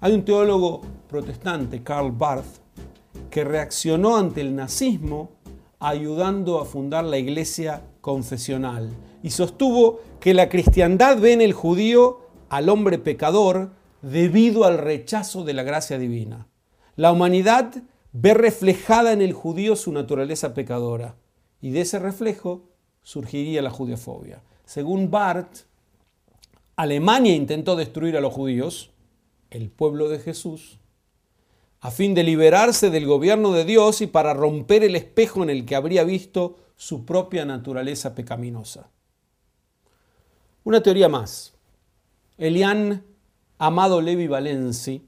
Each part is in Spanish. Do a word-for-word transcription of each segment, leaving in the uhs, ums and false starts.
Hay un teólogo protestante, Karl Barth, que reaccionó ante el nazismo ayudando a fundar la iglesia confesional y sostuvo que la cristiandad ve en el judío al hombre pecador debido al rechazo de la gracia divina. La humanidad ve reflejada en el judío su naturaleza pecadora y de ese reflejo surgiría la judeofobia. Según Barth, Alemania intentó destruir a los judíos, el pueblo de Jesús, a fin de liberarse del gobierno de Dios y para romper el espejo en el que habría visto su propia naturaleza pecaminosa. Una teoría más. Elian Amado Levi Valensi,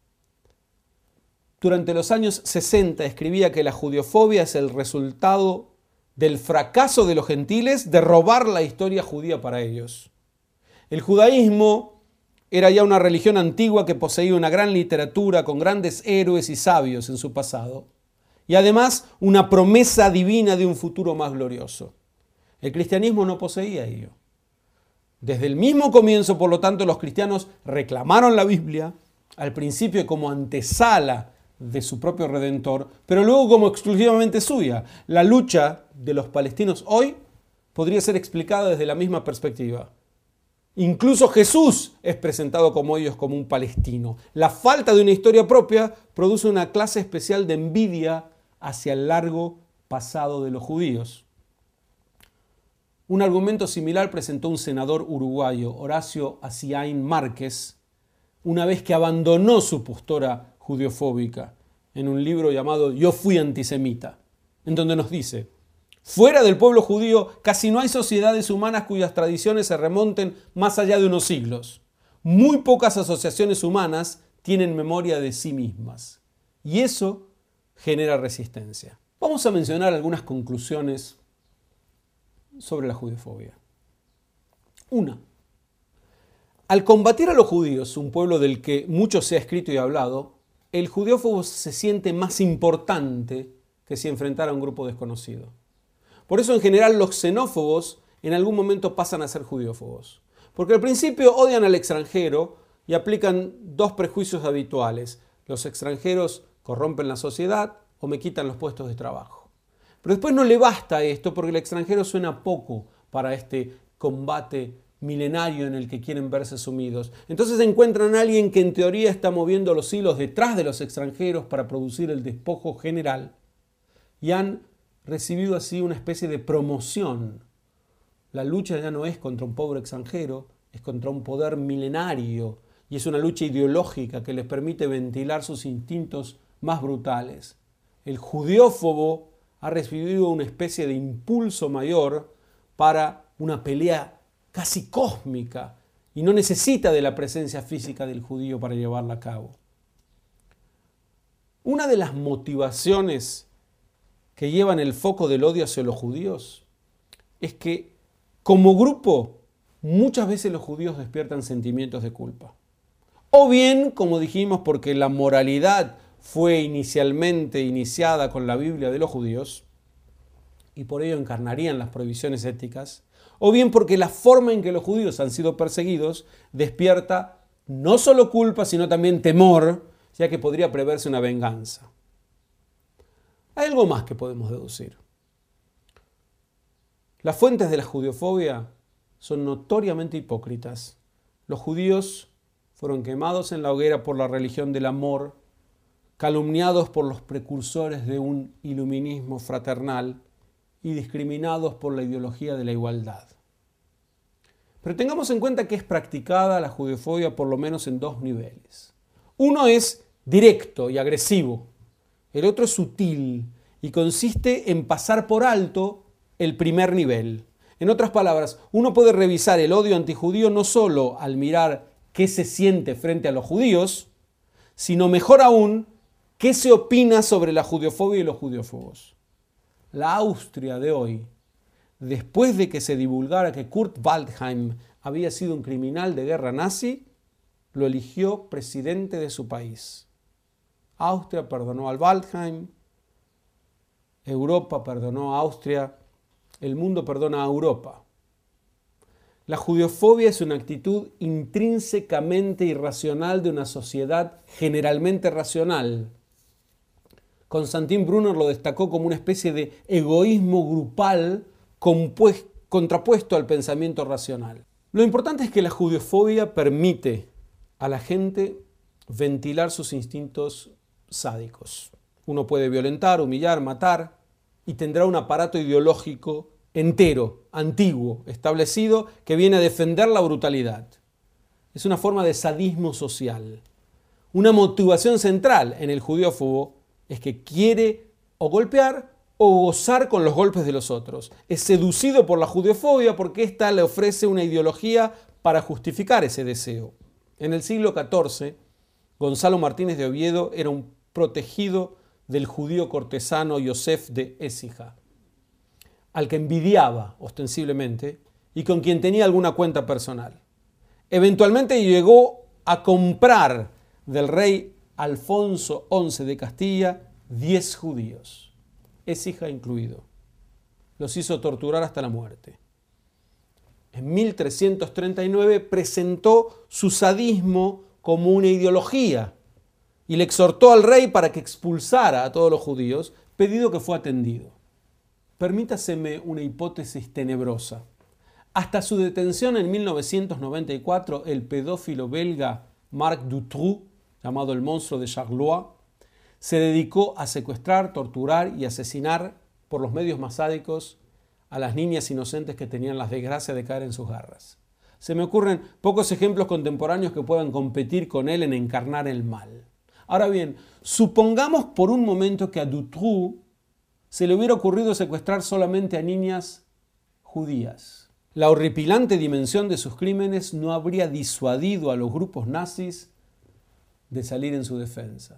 durante los años sesenta, escribía que la judeofobia es el resultado del fracaso de los gentiles de robar la historia judía para ellos. El judaísmo era ya una religión antigua que poseía una gran literatura con grandes héroes y sabios en su pasado y además una promesa divina de un futuro más glorioso. El cristianismo no poseía ello. Desde el mismo comienzo, por lo tanto, los cristianos reclamaron la Biblia, al principio como antesala de su propio Redentor, pero luego como exclusivamente suya. La lucha de los palestinos hoy podría ser explicada desde la misma perspectiva. Incluso Jesús es presentado como ellos como un palestino. La falta de una historia propia produce una clase especial de envidia hacia el largo pasado de los judíos. Un argumento similar presentó un senador uruguayo, Horacio Aciaín Márquez, una vez que abandonó su postura judeofóbica en un libro llamado Yo fui antisemita, en donde nos dice: fuera del pueblo judío casi no hay sociedades humanas cuyas tradiciones se remonten más allá de unos siglos. Muy pocas asociaciones humanas tienen memoria de sí mismas. Y eso genera resistencia. Vamos a mencionar algunas conclusiones sobre la judeofobia. Una. Al combatir a los judíos, un pueblo del que mucho se ha escrito y hablado, el judeófobo se siente más importante que si enfrentara a un grupo desconocido. Por eso en general los xenófobos en algún momento pasan a ser judeófobos. Porque al principio odian al extranjero y aplican dos prejuicios habituales. Los extranjeros corrompen la sociedad o me quitan los puestos de trabajo. Pero después no le basta esto porque el extranjero suena poco para este combate milenario en el que quieren verse sumidos. Entonces encuentran a alguien que en teoría está moviendo los hilos detrás de los extranjeros para producir el despojo general y han recibido así una especie de promoción. La lucha ya no es contra un pobre extranjero, es contra un poder milenario y es una lucha ideológica que les permite ventilar sus instintos más brutales. El judeófobo ha recibido una especie de impulso mayor para una pelea casi cósmica y no necesita de la presencia física del judío para llevarla a cabo. Una de las motivaciones que llevan el foco del odio hacia los judíos es que como grupo muchas veces los judíos despiertan sentimientos de culpa. O bien, como dijimos, porque la moralidad fue inicialmente iniciada con la Biblia de los judíos y por ello encarnarían las prohibiciones éticas, o bien porque la forma en que los judíos han sido perseguidos despierta no solo culpa, sino también temor, ya que podría preverse una venganza. Hay algo más que podemos deducir. Las fuentes de la judeofobia son notoriamente hipócritas. Los judíos fueron quemados en la hoguera por la religión del amor, calumniados por los precursores de un iluminismo fraternal y discriminados por la ideología de la igualdad. Pero tengamos en cuenta que es practicada la judeofobia por lo menos en dos niveles. Uno es directo y agresivo. El otro es sutil y consiste en pasar por alto el primer nivel. En otras palabras, uno puede revisar el odio antijudío no solo al mirar qué se siente frente a los judíos, sino mejor aún, qué se opina sobre la judeofobia y los judeófobos. La Austria de hoy, después de que se divulgara que Kurt Waldheim había sido un criminal de guerra nazi, lo eligió presidente de su país. Austria perdonó al Waldheim, Europa perdonó a Austria, el mundo perdona a Europa. La judeofobia es una actitud intrínsecamente irracional de una sociedad generalmente racional. Constantin Brunner lo destacó como una especie de egoísmo grupal contrapuesto al pensamiento racional. Lo importante es que la judeofobia permite a la gente ventilar sus instintos sádicos. Uno puede violentar, humillar, matar y tendrá un aparato ideológico entero, antiguo, establecido, que viene a defender la brutalidad. Es una forma de sadismo social. Una motivación central en el judeófobo es que quiere o golpear o gozar con los golpes de los otros. Es seducido por la judeofobia porque ésta le ofrece una ideología para justificar ese deseo. En el siglo catorce, Gonzalo Martínez de Oviedo era un protegido del judío cortesano Yosef de Écija, al que envidiaba ostensiblemente y con quien tenía alguna cuenta personal. Eventualmente llegó a comprar del rey Alfonso once de Castilla diez judíos, Écija incluido. Los hizo torturar hasta la muerte. En mil trescientos treinta y nueve presentó su sadismo como una ideología y le exhortó al rey para que expulsara a todos los judíos, pedido que fue atendido. Permítaseme una hipótesis tenebrosa. Hasta su detención en mil novecientos noventa y cuatro, el pedófilo belga Marc Dutroux, llamado el monstruo de Charleroi, se dedicó a secuestrar, torturar y asesinar por los medios más sádicos a las niñas inocentes que tenían la desgracia de caer en sus garras. Se me ocurren pocos ejemplos contemporáneos que puedan competir con él en encarnar el mal. Ahora bien, supongamos por un momento que a Dutroux se le hubiera ocurrido secuestrar solamente a niñas judías. La horripilante dimensión de sus crímenes no habría disuadido a los grupos nazis de salir en su defensa.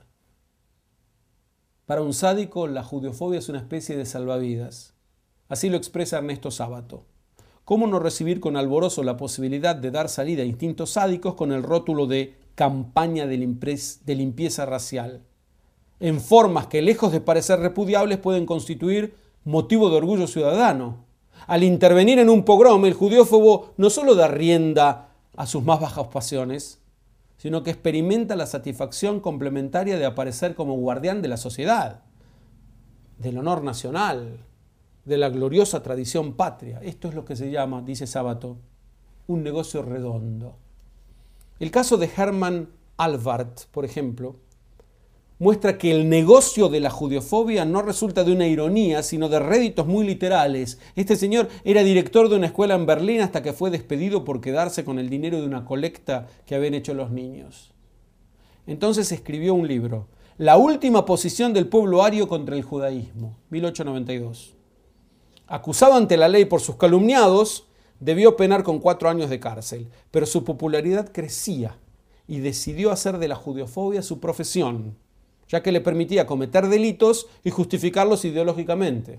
Para un sádico, la judeofobia es una especie de salvavidas. Así lo expresa Ernesto Sábato. ¿Cómo no recibir con alborozo la posibilidad de dar salida a instintos sádicos con el rótulo de campaña de limpieza racial? En formas que, lejos de parecer repudiables, pueden constituir motivo de orgullo ciudadano. Al intervenir en un pogrom, el judeófobo no solo da rienda a sus más bajas pasiones, sino que experimenta la satisfacción complementaria de aparecer como guardián de la sociedad, del honor nacional, de la gloriosa tradición patria. Esto es lo que se llama, dice Sábato, un negocio redondo. El caso de Hermann Alvart, por ejemplo, muestra que el negocio de la judeofobia no resulta de una ironía, sino de réditos muy literales. Este señor era director de una escuela en Berlín hasta que fue despedido por quedarse con el dinero de una colecta que habían hecho los niños. Entonces escribió un libro, La última posición del pueblo ario contra el judaísmo, mil ochocientos noventa y dos. Acusado ante la ley por sus calumniados, debió penar con cuatro años de cárcel, pero su popularidad crecía y decidió hacer de la judeofobia su profesión, ya que le permitía cometer delitos y justificarlos ideológicamente.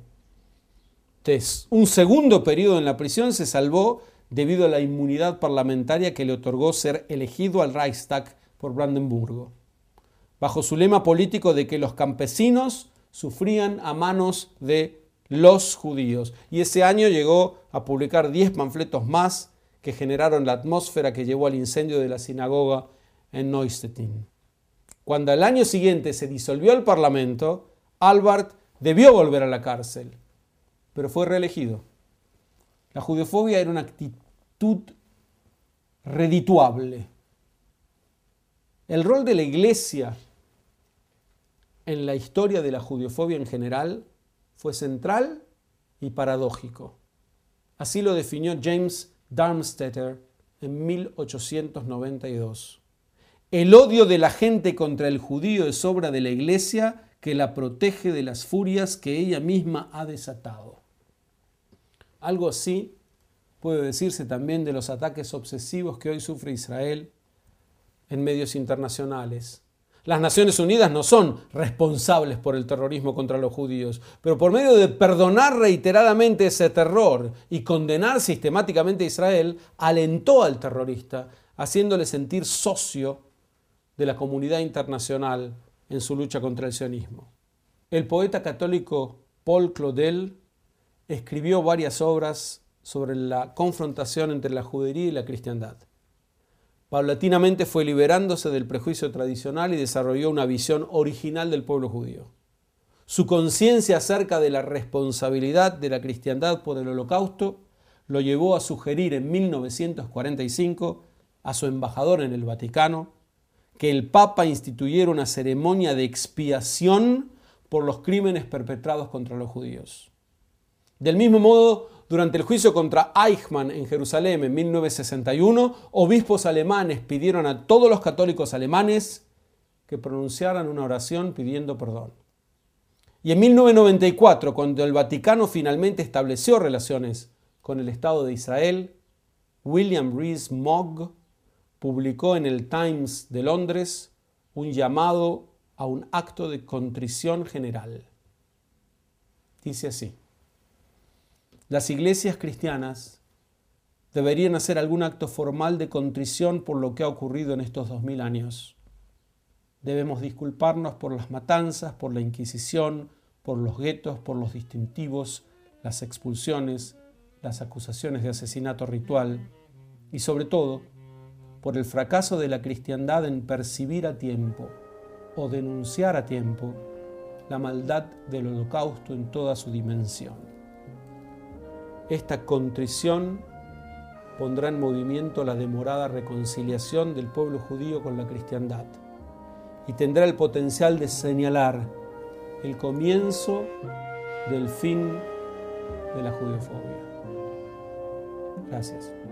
Tras un segundo periodo en la prisión se salvó debido a la inmunidad parlamentaria que le otorgó ser elegido al Reichstag por Brandenburgo, bajo su lema político de que los campesinos sufrían a manos de los judíos. Y ese año llegó a publicar diez panfletos más que generaron la atmósfera que llevó al incendio de la sinagoga en Neustetten. Cuando al año siguiente se disolvió el Parlamento, Albart debió volver a la cárcel, pero fue reelegido. La judeofobia era una actitud redituable. El rol de la Iglesia en la historia de la judeofobia en general fue central y paradójico. Así lo definió James Darmstädter en mil ochocientos noventa y dos. El odio de la gente contra el judío es obra de la Iglesia que la protege de las furias que ella misma ha desatado. Algo así puede decirse también de los ataques obsesivos que hoy sufre Israel en medios internacionales. Las Naciones Unidas no son responsables por el terrorismo contra los judíos, pero por medio de perdonar reiteradamente ese terror y condenar sistemáticamente a Israel, alentó al terrorista, haciéndole sentir socio de la comunidad internacional en su lucha contra el sionismo. El poeta católico Paul Claudel escribió varias obras sobre la confrontación entre la judería y la cristiandad. Paulatinamente fue liberándose del prejuicio tradicional y desarrolló una visión original del pueblo judío. Su conciencia acerca de la responsabilidad de la cristiandad por el Holocausto lo llevó a sugerir en mil novecientos cuarenta y cinco a su embajador en el Vaticano que el Papa instituyera una ceremonia de expiación por los crímenes perpetrados contra los judíos. Del mismo modo, durante el juicio contra Eichmann en Jerusalén en mil novecientos sesenta y uno, obispos alemanes pidieron a todos los católicos alemanes que pronunciaran una oración pidiendo perdón. Y en mil novecientos noventa y cuatro, cuando el Vaticano finalmente estableció relaciones con el Estado de Israel, William Rees-Mogg publicó en el Times de Londres un llamado a un acto de contrición general. Dice así: las iglesias cristianas deberían hacer algún acto formal de contrición por lo que ha ocurrido en estos dos mil años. Debemos disculparnos por las matanzas, por la Inquisición, por los guetos, por los distintivos, las expulsiones, las acusaciones de asesinato ritual y sobre todo por el fracaso de la cristiandad en percibir a tiempo o denunciar a tiempo la maldad del Holocausto en toda su dimensión. Esta contrición pondrá en movimiento la demorada reconciliación del pueblo judío con la cristiandad y tendrá el potencial de señalar el comienzo del fin de la judeofobia. Gracias.